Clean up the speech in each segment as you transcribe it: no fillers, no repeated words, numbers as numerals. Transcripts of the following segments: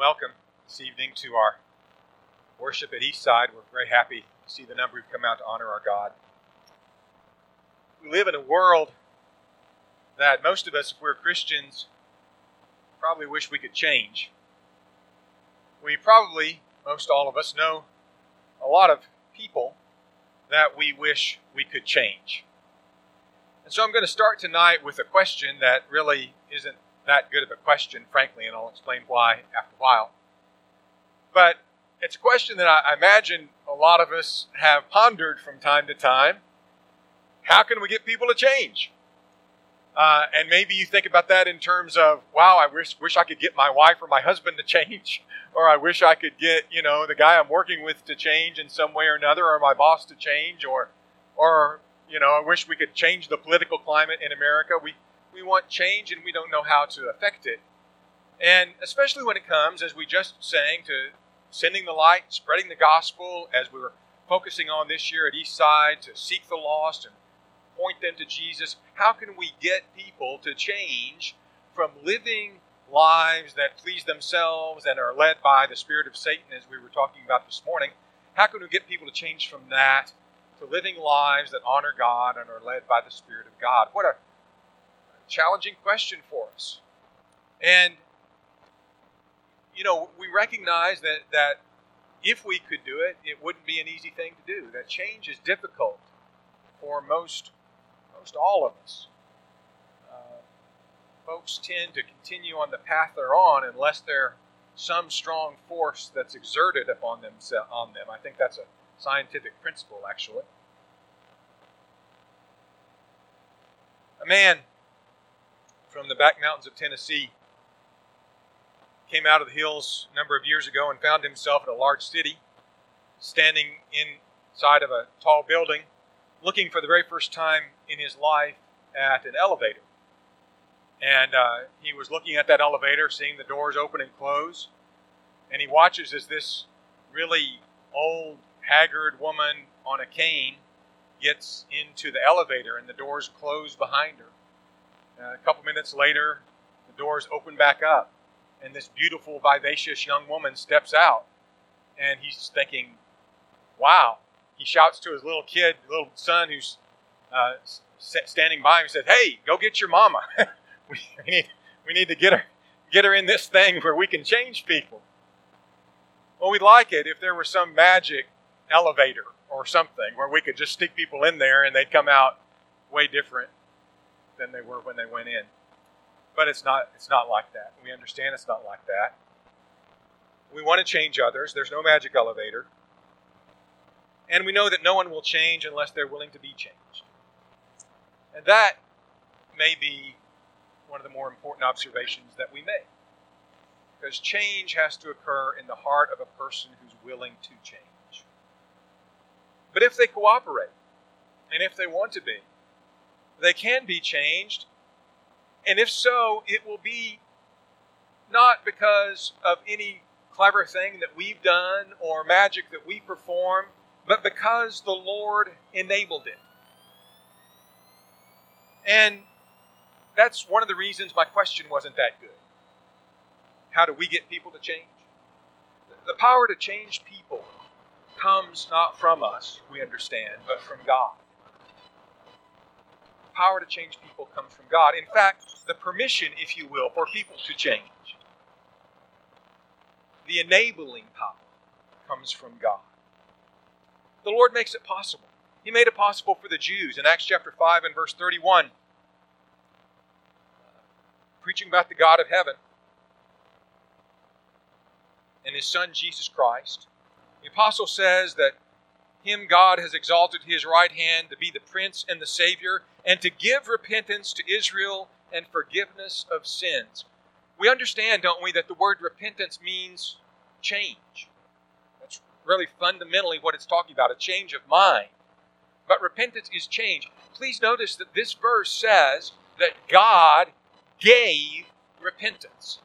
welcome this evening to our worship at Eastside. We're very happy to see the number who've come out to honor our God. We live in a world that most of us, if we're Christians, probably wish we could change. We probably, most all of us, know a lot of people that we wish we could change. And so I'm going to start tonight with a question that really isn't that good of a question, frankly, and I'll explain why after a while. But it's a question that I imagine a lot of us have pondered from time to time. How can we get people to change? And maybe you think about that in terms of, wow, I wish I could get my wife or my husband to change, or I wish I could get, the guy I'm working with to change in some way or another, or my boss to change, or I wish we could change the political climate in America. We want change and we don't know how to affect it. And especially when it comes, as we just sang, to sending the light, spreading the gospel, as we were focusing on this year at Eastside, to seek the lost and point them to Jesus. How can we get people to change from living lives that please themselves and are led by the spirit of Satan, as we were talking about this morning? How can we get people to change from that to living lives that honor God and are led by the Spirit of God? What a challenging question for us. And, we recognize that if we could do it, it wouldn't be an easy thing to do. That change is difficult for most all of us. Folks tend to continue on the path they're on unless there's some strong force that's exerted upon them. I think that's a scientific principle, actually. A man from the back mountains of Tennessee came out of the hills a number of years ago and found himself in a large city, standing inside of a tall building, looking for the very first time in his life at an elevator. And he was looking at that elevator, seeing the doors open and close, and he watches as this really old, haggard woman on a cane gets into the elevator and the doors close behind her. A couple minutes later, the doors open back up, and this beautiful, vivacious young woman steps out. And he's thinking, wow. He shouts to his little son who's standing by him and says, "Hey, go get your mama. we need to get her in this thing where we can change people." Well, we'd like it if there were some magic elevator or something where we could just stick people in there and they'd come out way different than they were when they went in. But it's not like that. We understand it's not like that. We want to change others. There's no magic elevator. And we know that no one will change unless they're willing to be changed. And that may be one of the more important observations that we make. Because change has to occur in the heart of a person who's willing to change. But if they cooperate, and if they want to be, they can be changed. And if so, it will be not because of any clever thing that we've done or magic that we perform, but because the Lord enabled it. And that's one of the reasons my question wasn't that good. How do we get people to change? The power to change people comes not from us, we understand, but from God. The power to change people comes from God. In fact, the permission, if you will, for people to change, the enabling power, comes from God. The Lord makes it possible. He made it possible for the Jews in Acts chapter 5 and verse 31. Preaching about the God of heaven and His Son Jesus Christ. The apostle says that Him God has exalted to His right hand to be the Prince and the Savior, and to give repentance to Israel and forgiveness of sins. We understand, don't we, that the word repentance means change. That's really fundamentally what it's talking about, a change of mind. But repentance is change. Please notice that this verse says that God gave repentance.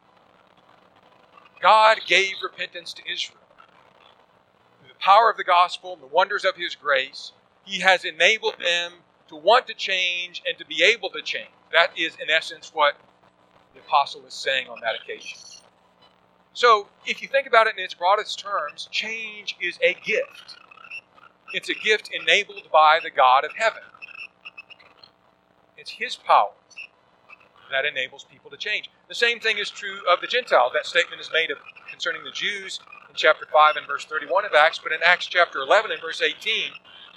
God gave repentance to Israel. Through the power of the gospel and the wonders of His grace, He has enabled them to want to change and to be able to change. That is, in essence, what the apostle is saying on that occasion. So, if you think about it in its broadest terms, change is a gift. It's a gift enabled by the God of heaven. It's His power that enables people to change. The same thing is true of the Gentiles. That statement is made concerning the Jews in chapter 5 and verse 31 of Acts, but in Acts chapter 11 and verse 18,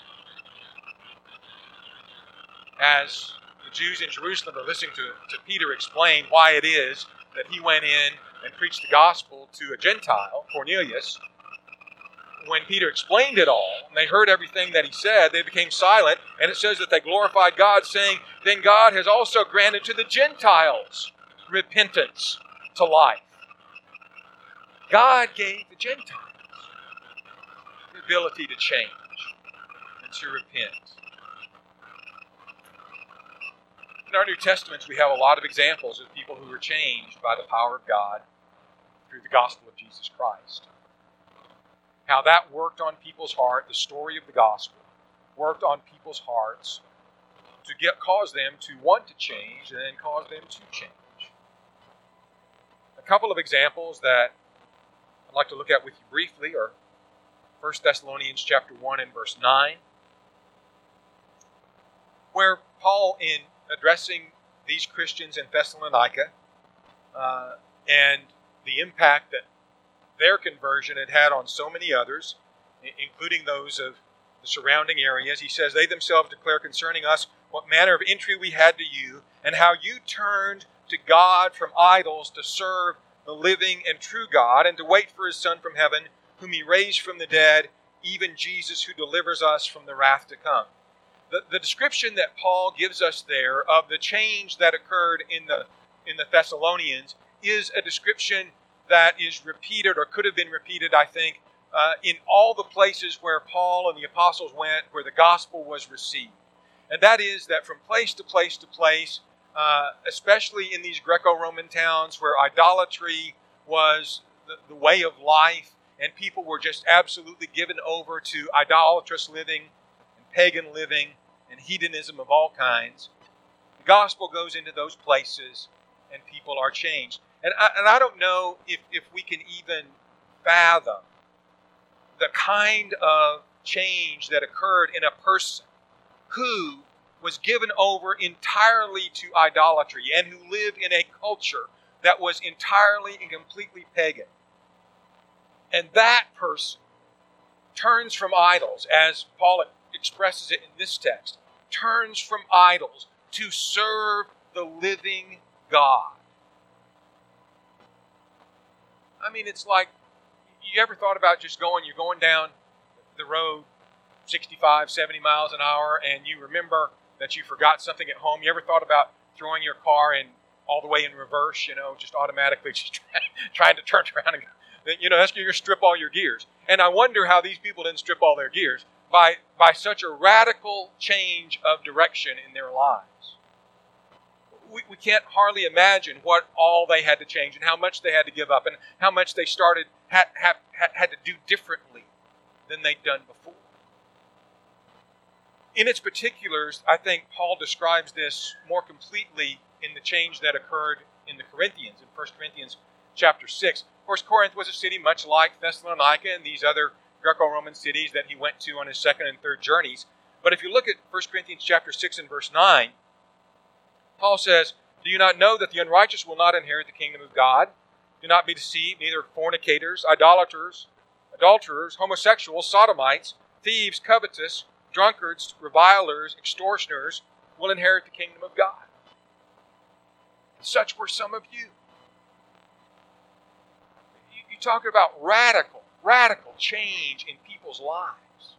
as the Jews in Jerusalem are listening to Peter explain why it is that he went in and preached the gospel to a Gentile, Cornelius, when Peter explained it all, and they heard everything that he said, they became silent, and it says that they glorified God, saying, "Then God has also granted to the Gentiles repentance to life." God gave the Gentiles the ability to change and to repent. In our New Testaments, we have a lot of examples of people who were changed by the power of God through the gospel of Jesus Christ. How that worked on people's heart, the story of the gospel, worked on people's hearts to cause them to want to change and then cause them to change. A couple of examples that I'd like to look at with you briefly are 1 Thessalonians chapter 1 and verse 9, where Paul, in addressing these Christians in Thessalonica and the impact that their conversion had on so many others, including those of the surrounding areas, he says, "They themselves declare concerning us what manner of entry we had to you, and how you turned to God from idols to serve the living and true God, and to wait for His Son from heaven, whom He raised from the dead, even Jesus, who delivers us from the wrath to come." The description that Paul gives us there of the change that occurred in the Thessalonians is a description that is repeated, or could have been repeated, I think, in all the places where Paul and the apostles went, where the gospel was received. And that is that from place to place to place, especially in these Greco-Roman towns where idolatry was the way of life, and people were just absolutely given over to idolatrous living and pagan living and hedonism of all kinds, the gospel goes into those places and people are changed. And I don't know if we can even fathom the kind of change that occurred in a person who was given over entirely to idolatry and who lived in a culture that was entirely and completely pagan. And that person turns from idols, as Paul expresses it in this text, turns from idols to serve the living God. I mean, it's like, you ever thought about just you're going down the road 65, 70 miles an hour, and you remember that you forgot something at home? You ever thought about throwing your car in all the way in reverse, just automatically just trying to turn around and, that's going to strip all your gears. And I wonder how these people didn't strip all their gears by such a radical change of direction in their lives. We can't hardly imagine what all they had to change and how much they had to give up and how much they had to do differently than they'd done before. In its particulars, I think Paul describes this more completely in the change that occurred in the Corinthians, in 1 Corinthians chapter 6. Of course, Corinth was a city much like Thessalonica and these other Greco-Roman cities that he went to on his second and third journeys. But if you look at 1 Corinthians chapter 6 and verse 9, Paul says, "Do you not know that the unrighteous will not inherit the kingdom of God? Do not be deceived, neither fornicators, idolaters, adulterers, homosexuals, sodomites, thieves, covetous, drunkards, revilers, extortioners will inherit the kingdom of God." Such were some of you. You talk about radical change in people's lives.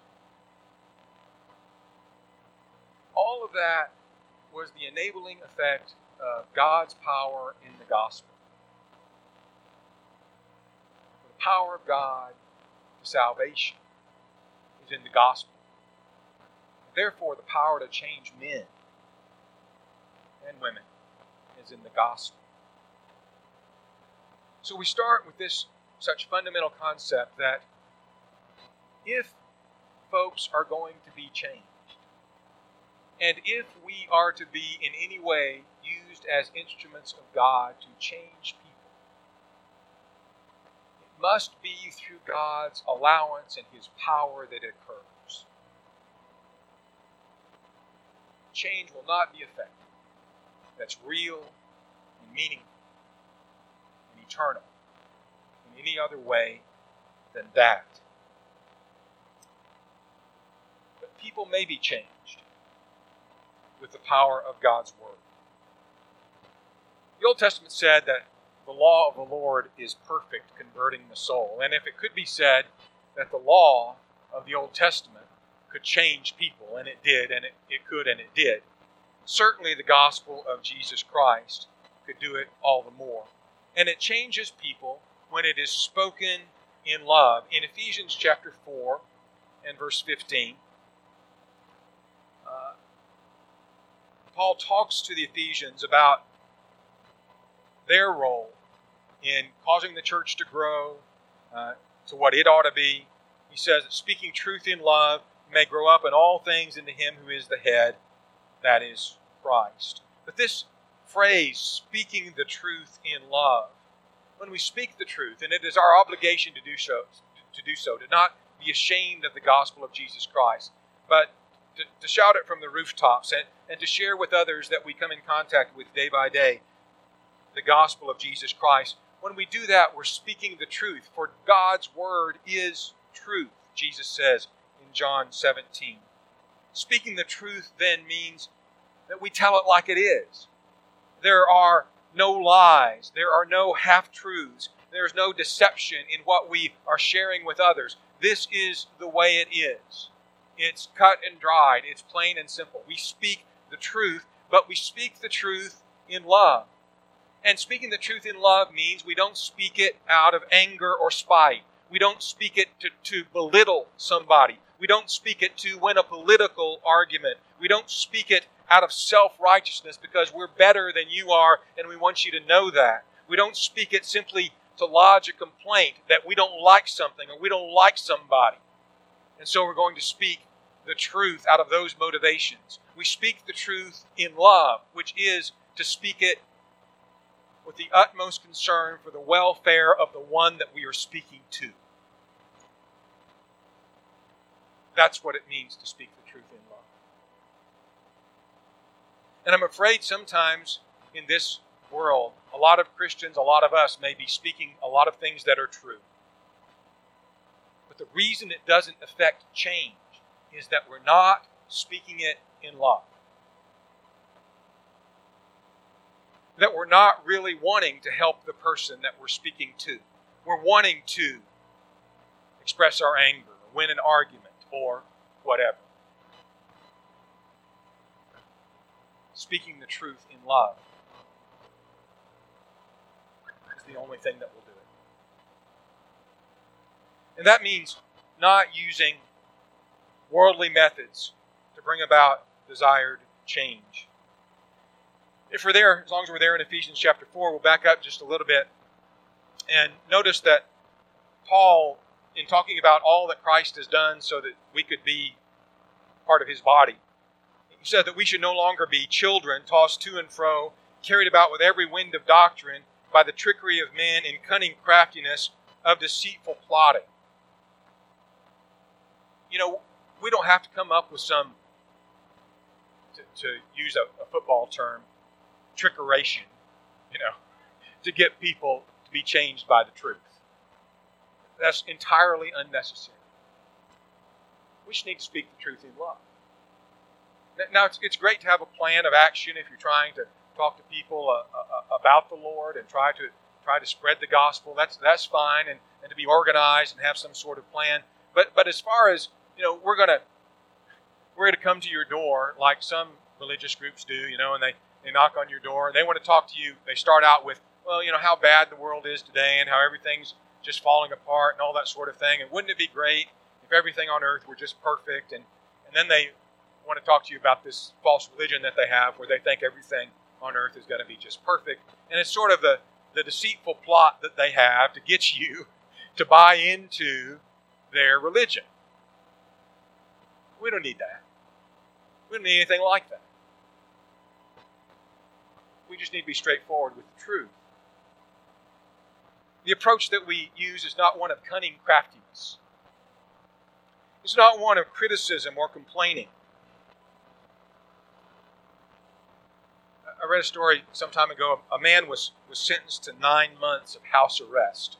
All of that was the enabling effect of God's power in the gospel. The power of God to salvation is in the gospel. Therefore, the power to change men and women is in the gospel. So we start with this such fundamental concept that if folks are going to be changed, and if we are to be in any way used as instruments of God to change people, must be through God's allowance and His power that it occurs. Change will not be effective. That's real and meaningful and eternal in any other way than that. But people may be changed with the power of God's Word. The Old Testament said that the law of the Lord is perfect, converting the soul. And if it could be said that the law of the Old Testament could change people, and it did, and it could, and it did, certainly the gospel of Jesus Christ could do it all the more. And it changes people when it is spoken in love. In Ephesians chapter 4 and verse 15, Paul talks to the Ephesians about their role in causing the church to grow to what it ought to be. He says that speaking truth in love may grow up in all things into Him who is the head, that is Christ. But this phrase, speaking the truth in love, when we speak the truth, and it is our obligation to do so, to not be ashamed of the gospel of Jesus Christ, but to shout it from the rooftops and to share with others that we come in contact with day by day the gospel of Jesus Christ. When we do that, we're speaking the truth, for God's word is truth, Jesus says in John 17. Speaking the truth then means that we tell it like it is. There are no lies. There are no half-truths. There's no deception in what we are sharing with others. This is the way it is. It's cut and dried. It's plain and simple. We speak the truth, but we speak the truth in love. And speaking the truth in love means we don't speak it out of anger or spite. We don't speak it to belittle somebody. We don't speak it to win a political argument. We don't speak it out of self-righteousness because we're better than you are and we want you to know that. We don't speak it simply to lodge a complaint that we don't like something or we don't like somebody. And so we're going to speak the truth out of those motivations. We speak the truth in love, which is to speak it with the utmost concern for the welfare of the one that we are speaking to. That's what it means to speak the truth in love. And I'm afraid sometimes in this world, a lot of Christians, a lot of us may be speaking a lot of things that are true. But the reason it doesn't affect change is that we're not speaking it in love. That we're not really wanting to help the person that we're speaking to. We're wanting to express our anger, or win an argument, or whatever. Speaking the truth in love is the only thing that will do it. And that means not using worldly methods to bring about desired change. If we're there, as long as we're there in Ephesians chapter 4, we'll back up just a little bit and notice that Paul, in talking about all that Christ has done so that we could be part of His body, he said that we should no longer be children tossed to and fro, carried about with every wind of doctrine by the trickery of men in cunning craftiness of deceitful plotting. You know, we don't have to come up with some, to use a football term, trickeration, to get people to be changed by the truth. That's entirely unnecessary. We just need to speak the truth in love. Now, it's great to have a plan of action if you're trying to talk to people about the Lord and try to spread the gospel. That's fine, and to be organized and have some sort of plan. But as far as we're gonna come to your door like some religious groups do, and they knock on your door and they want to talk to you. They start out with, how bad the world is today and how everything's just falling apart and all that sort of thing. And wouldn't it be great if everything on earth were just perfect? And then they want to talk to you about this false religion that they have where they think everything on earth is going to be just perfect. And it's sort of the deceitful plot that they have to get you to buy into their religion. We don't need that. We don't need anything like that. We just need to be straightforward with the truth. The approach that we use is not one of cunning craftiness. It's not one of criticism or complaining. I read a story some time ago. A man was sentenced to 9 months of house arrest.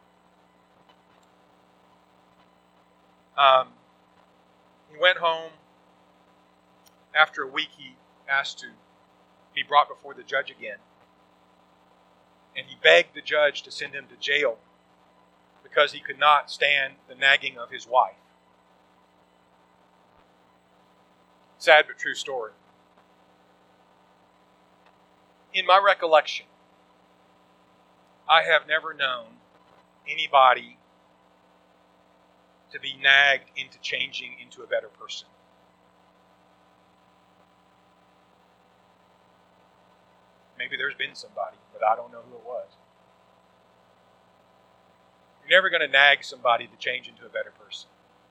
He went home. After a week, he asked to be brought before the judge again. And he begged the judge to send him to jail because he could not stand the nagging of his wife. Sad but true story. In my recollection, I have never known anybody to be nagged into changing into a better person. Maybe there's been somebody, but I don't know who it was. You're never going to nag somebody to change into a better person.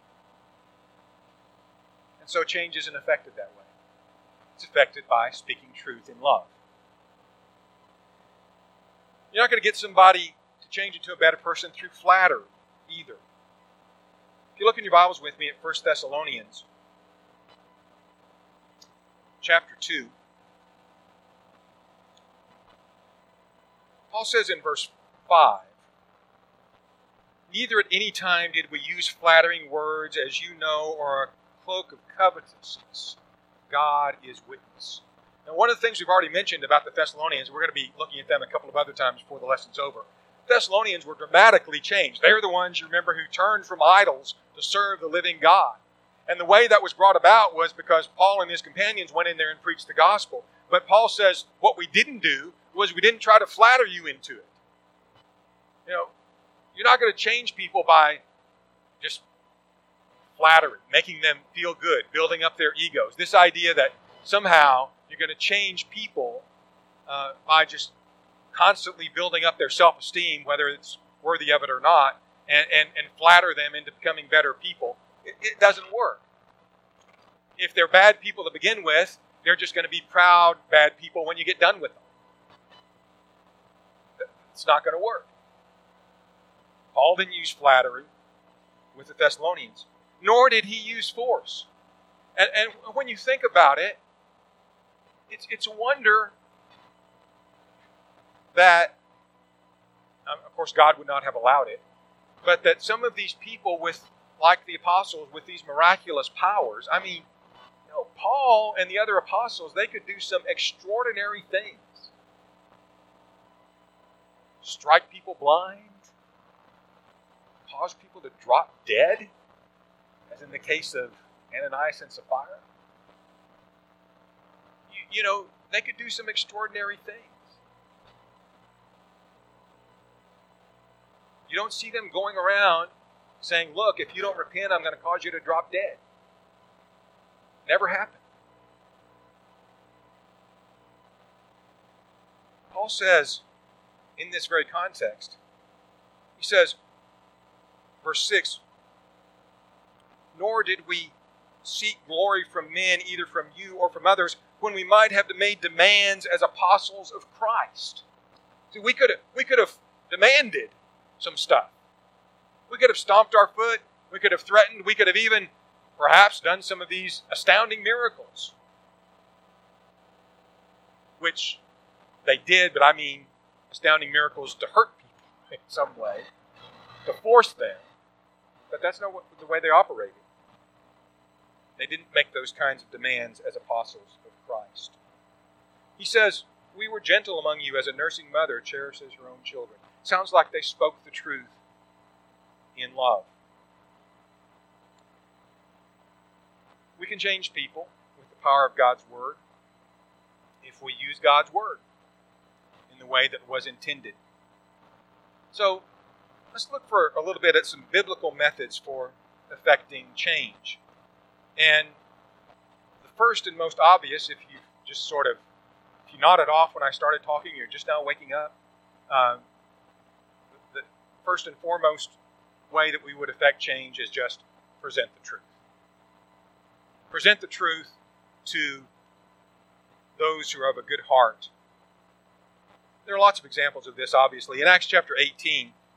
And so change isn't affected that way. It's affected by speaking truth in love. You're not going to get somebody to change into a better person through flattery either. If you look in your Bibles with me at 1 Thessalonians chapter 2, Paul says in verse 5, "Neither at any time did we use flattering words, as you know, or a cloak of covetousness. God is witness." Now, one of the things we've already mentioned about the Thessalonians, we're going to be looking at them a couple of other times before the lesson's over. The Thessalonians were dramatically changed. They were the ones, you remember, who turned from idols to serve the living God. And the way that was brought about was because Paul and his companions went in there and preached the gospel. But Paul says what we didn't do was we didn't try to flatter you into it. You know, you're not going to change people by just flattery, making them feel good, building up their egos. This idea that somehow you're going to change people by just constantly building up their self-esteem, whether it's worthy of it or not, and flatter them into becoming better people. It doesn't work. If they're bad people to begin with, they're just going to be proud, bad people when you get done with them. It's not going to work. Paul didn't use flattery with the Thessalonians, nor did he use force. And when you think about it, it's a wonder that, of course, God would not have allowed it, but that some of these people like the apostles, with these miraculous powers, I mean, Paul and the other apostles, they could do some extraordinary things. Strike people blind, cause people to drop dead, as in the case of Ananias and Sapphira. They could do some extraordinary things. You don't see them going around saying, "Look, if you don't repent, I'm going to cause you to drop dead." Never happened. Paul says, in this very context, he says, verse 6, "Nor did we seek glory from men, either from you or from others, when we might have made demands as apostles of Christ." See, we could have demanded some stuff. We could have stomped our foot. We could have threatened. We could have even perhaps done some of these astounding miracles, which they did, but I mean astounding miracles to hurt people in some way, to force them. But that's not the way they operated. They didn't make those kinds of demands as apostles of Christ. He says, "We were gentle among you as a nursing mother cherishes her own children." Sounds like they spoke the truth in love. We can change people with the power of God's Word if we use God's Word in the way that was intended. So let's look for a little bit at some biblical methods for effecting change. And the first and most obvious, if you nodded off when I started talking, you're just now waking up, the first and foremost way that we would effect change is just present the truth. Present the truth to those who are of a good heart. There are lots of examples of this, obviously. In Acts chapter 18,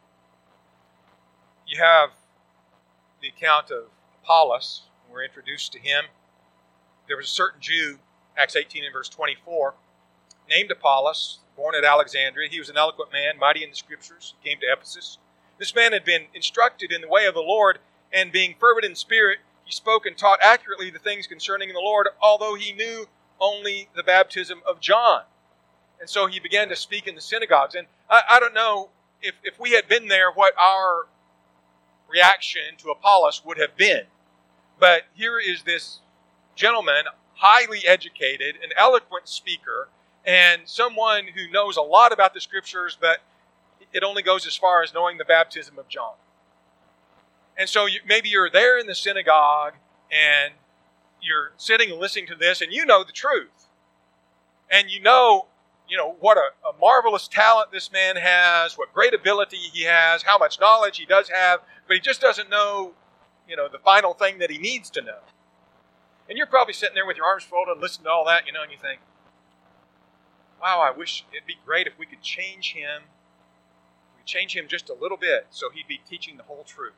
You have the account of Apollos. We're introduced to him. There was a certain Jew, Acts 18 and verse 24, named Apollos, born at Alexandria. He was an eloquent man, mighty in the Scriptures. He came to Ephesus. This man had been instructed in the way of the Lord, and being fervent in spirit, he spoke and taught accurately the things concerning the Lord, although he knew only the baptism of John. And so he began to speak in the synagogues. And I don't know if we had been there what our reaction to Apollos would have been. But here is this gentleman, highly educated, an eloquent speaker, and someone who knows a lot about the Scriptures, but it only goes as far as knowing the baptism of John. And so maybe you're there in the synagogue, and you're sitting and listening to this, and you know the truth. And you know what a marvelous talent this man has, what great ability he has, how much knowledge he does have, but he just doesn't know, the final thing that he needs to know. And you're probably sitting there with your arms folded and listening to all that, and you think, wow, I wish it'd be great if we could change him. We change him just a little bit so he'd be teaching the whole truth.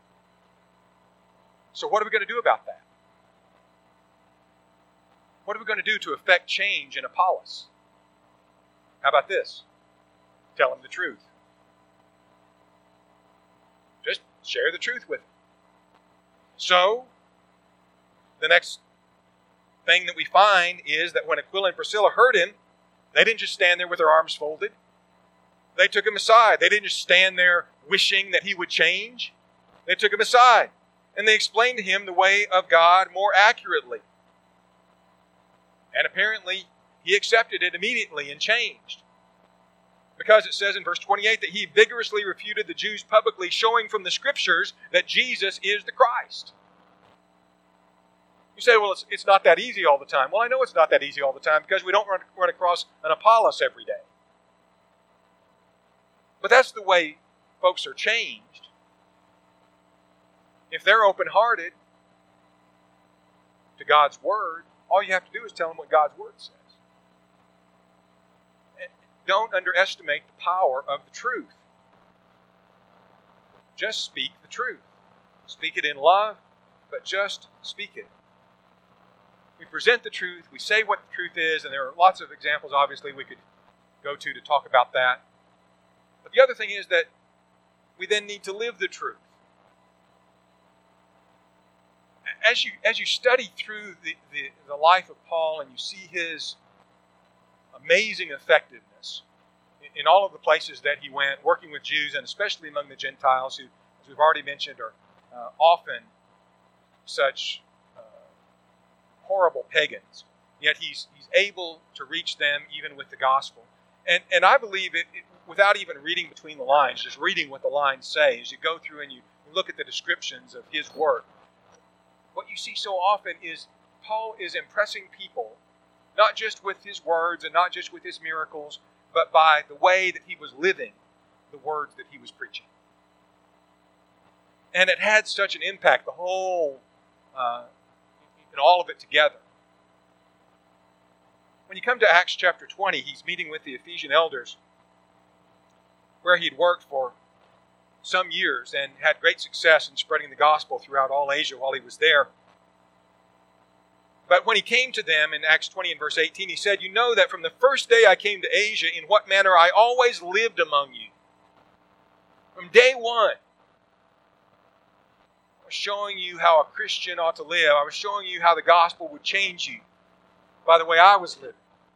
So what are we going to do about that? What are we going to do to affect change in Apollos? How about this? Tell him the truth. Just share the truth with him. So, the next thing that we find is that when Aquila and Priscilla heard him, they didn't just stand there with their arms folded. They took him aside. They didn't just stand there wishing that he would change. They took him aside, and they explained to him the way of God more accurately. And apparently, he accepted it immediately and changed. Because it says in verse 28 that he vigorously refuted the Jews publicly, showing from the Scriptures that Jesus is the Christ. You say, well, it's not that easy all the time. Well, I know it's not that easy all the time because we don't run across an Apollos every day. But that's the way folks are changed. If they're open-hearted to God's Word, all you have to do is tell them what God's Word says. Don't underestimate the power of the truth. Just speak the truth. Speak it in love, but just speak it. We present the truth, we say what the truth is, and there are lots of examples, obviously, we could go to talk about that. But the other thing is that we then need to live the truth. As you study through the life of Paul and you see his amazing effectiveness in all of the places that he went, working with Jews and especially among the Gentiles, who, as we've already mentioned, are often such horrible pagans. Yet he's able to reach them even with the gospel. And I believe it, without even reading between the lines, just reading what the lines say, as you go through and you look at the descriptions of his work, what you see so often is Paul is impressing people, not just with his words and not just with his miracles, but by the way that he was living the words that he was preaching. And it had such an impact, the whole, and all of it together. When you come to Acts chapter 20, he's meeting with the Ephesian elders, where he'd worked for some years and had great success in spreading the gospel throughout all Asia while he was there. But when he came to them in Acts 20 and verse 18, he said, "You know that from the first day I came to Asia, in what manner I always lived among you." From day one, I was showing you how a Christian ought to live. I was showing you how the gospel would change you by the way I was living.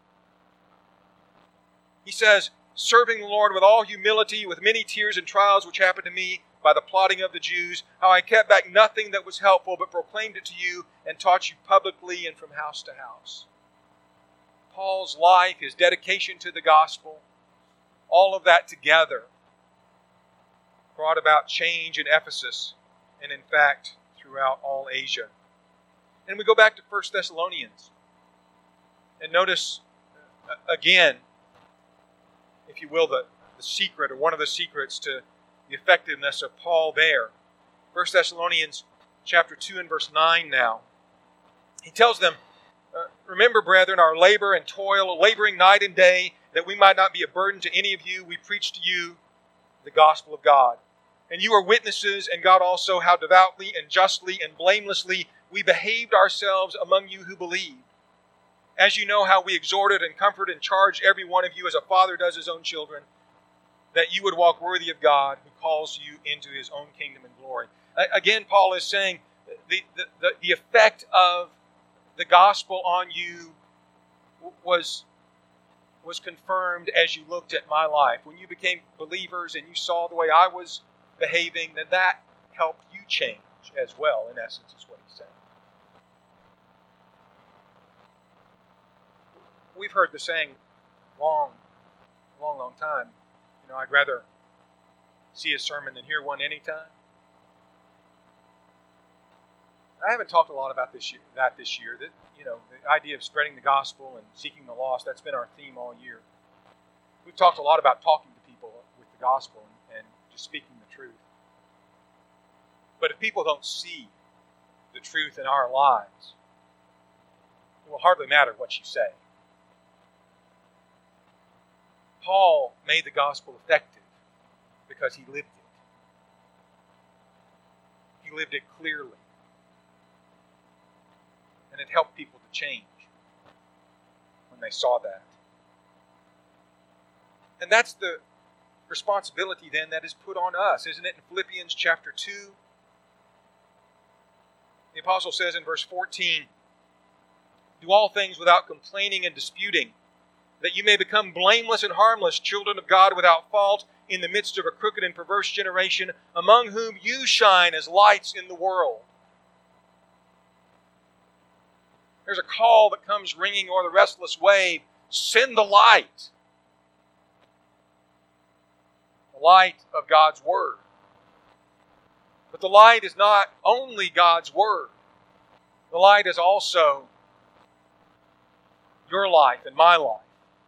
He says, "Serving the Lord with all humility, with many tears and trials which happened to me by the plotting of the Jews, how I kept back nothing that was helpful, but proclaimed it to you and taught you publicly and from house to house." Paul's life, his dedication to the gospel, all of that together brought about change in Ephesus and, in fact, throughout all Asia. And we go back to 1 Thessalonians and notice again, if you will, the secret, or one of the secrets to the effectiveness of Paul there. 1 Thessalonians chapter 2 and verse 9 now. He tells them, "Remember, brethren, our labor and toil, laboring night and day, that we might not be a burden to any of you. We preach to you the gospel of God. And you are witnesses, and God also, how devoutly and justly and blamelessly we behaved ourselves among you who believed. As you know how we exhorted and comforted and charged every one of you as a father does his own children, that you would walk worthy of God who calls you into his own kingdom and glory. Again, Paul is saying the effect of the gospel on you was confirmed as you looked at my life. When you became believers and you saw the way I was behaving, then that helped you change as well, in essence, is what he's saying. We've heard the saying long time. I'd rather see a sermon than hear one anytime. I haven't talked a lot about this year. That the idea of spreading the gospel and seeking the lost, that's been our theme all year. We've talked a lot about talking to people with the gospel and just speaking the truth. But if people don't see the truth in our lives, it will hardly matter what you say. Paul made the gospel effective because he lived it. He lived it clearly. And it helped people to change when they saw that. And that's the responsibility then that is put on us, isn't it? In Philippians chapter 2, the apostle says in verse 14, "Do all things without complaining and disputing, that you may become blameless and harmless, children of God without fault, in the midst of a crooked and perverse generation, among whom you shine as lights in the world." There's a call that comes ringing o'er the restless wave. Send the light. The light of God's Word. But the light is not only God's Word. The light is also your life and my life.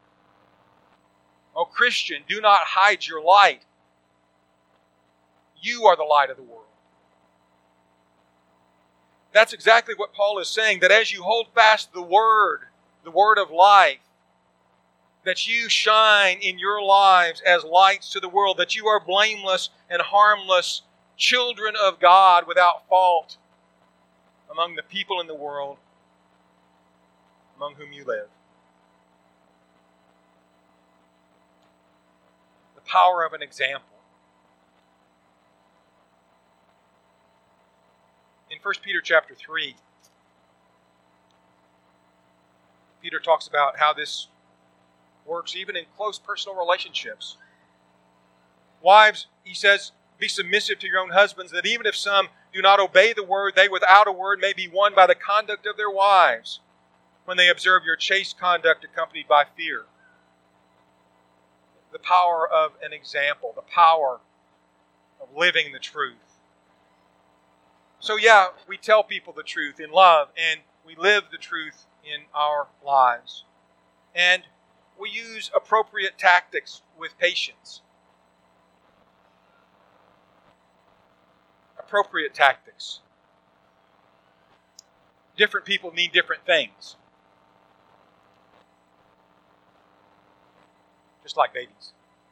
Oh, Christian, do not hide your light. You are the light of the world. That's exactly what Paul is saying, that as you hold fast the word of life, that you shine in your lives as lights to the world, that you are blameless and harmless, children of God without fault among the people in the world among whom you live. The power of an example. In 1 Peter chapter 3, Peter talks about how this works even in close personal relationships. Wives, he says, be submissive to your own husbands, that even if some do not obey the word, they without a word may be won by the conduct of their wives, when they observe your chaste conduct accompanied by fear. The power of an example, the power of living the truth. So yeah, we tell people the truth in love, and we live the truth in our lives. And we use appropriate tactics with patience. Appropriate tactics. Different people need different things. Just like babies.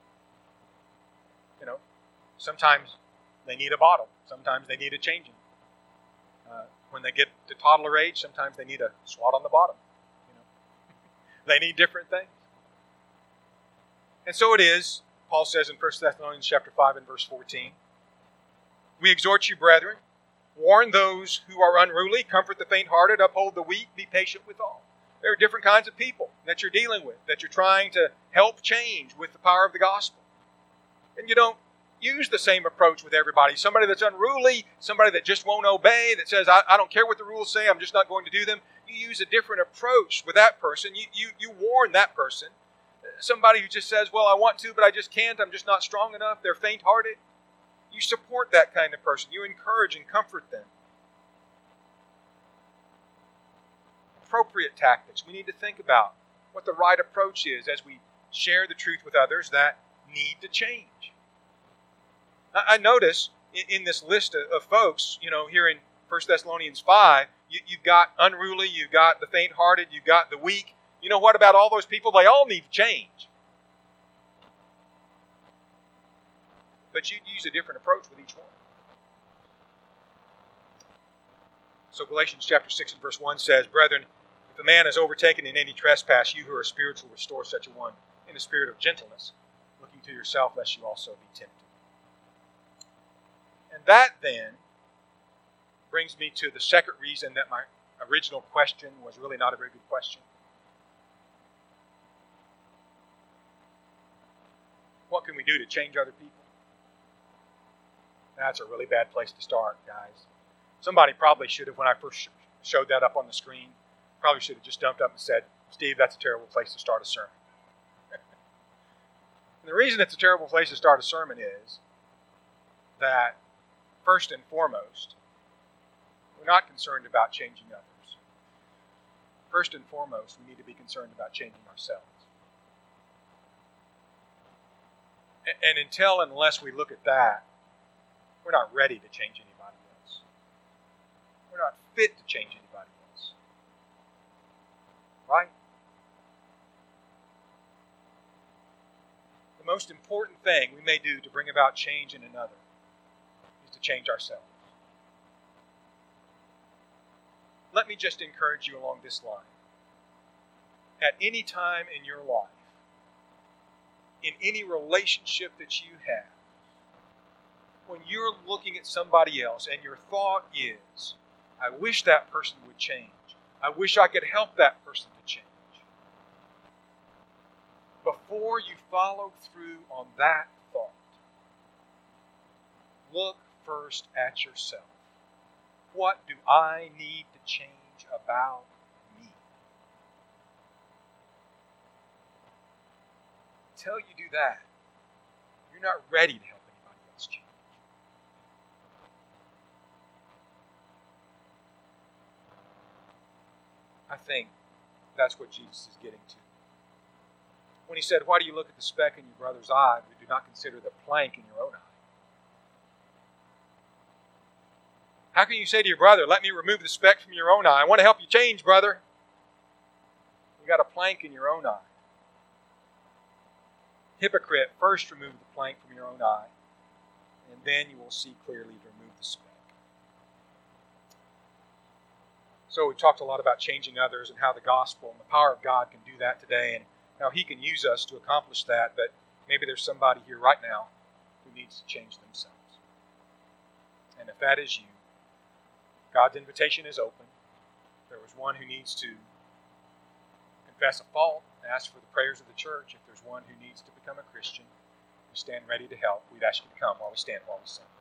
Sometimes they need a bottle. Sometimes they need a changing. When they get to toddler age, sometimes they need a swat on the bottom. They need different things. And so it is, Paul says in 1 Thessalonians chapter 5 and verse 14, we exhort you, brethren, warn those who are unruly, comfort the faint-hearted, uphold the weak, be patient with all. There are different kinds of people that you're dealing with, that you're trying to help change with the power of the gospel. And you don't use the same approach with everybody. Somebody that's unruly, somebody that just won't obey, that says, I don't care what the rules say, I'm just not going to do them. You use a different approach with that person. You warn that person. Somebody who just says, well, I want to, but I just can't, I'm just not strong enough, they're faint-hearted. You support that kind of person. You encourage and comfort them. Appropriate tactics. We need to think about what the right approach is as we share the truth with others that need to change. I notice in this list of folks, here in 1 Thessalonians 5, you've got unruly, you've got the faint-hearted, you've got the weak. What about all those people? They all need change. but you'd use a different approach with each one. So Galatians chapter 6 and verse 1 says, Brethren, if a man is overtaken in any trespass, you who are spiritual restore such a one in a spirit of gentleness, looking to yourself lest you also be tempted. And that then brings me to the second reason that my original question was really not a very good question. What can we do to change other people? That's a really bad place to start, guys. Somebody probably should have, when I first showed that up on the screen, probably should have just jumped up and said, Steve, that's a terrible place to start a sermon. And the reason it's a terrible place to start a sermon is that, first and foremost, we're not concerned about changing others. First and foremost, we need to be concerned about changing ourselves. And unless we look at that, we're not ready to change anybody else. We're not fit to change anybody else. Right? The most important thing we may do to bring about change in another is to change ourselves. Let me just encourage you along this line. At any time in your life, in any relationship that you have, when you're looking at somebody else and your thought is, I wish that person would change. I wish I could help that person to change. Before you follow through on that thought, look first at yourself. What do I need to change about me? Until you do that, you're not ready to help anybody else change. I think that's what Jesus is getting to. When he said, why do you look at the speck in your brother's eye, but do not consider the plank in your own eye? How can you say to your brother, let me remove the speck from your own eye? I want to help you change, brother. You got a plank in your own eye. Hypocrite, first remove the plank from your own eye, and then you will see clearly to remove the speck. So we talked a lot about changing others and how the gospel and the power of God can do that today and how he can use us to accomplish that, but maybe there's somebody here right now who needs to change themselves. And if that is you, God's invitation is open. There was one who needs to confess a fault, ask for the prayers of the church. If there's one who needs to become a Christian, we stand ready to help. We'd ask you to come while we stand, while we sing.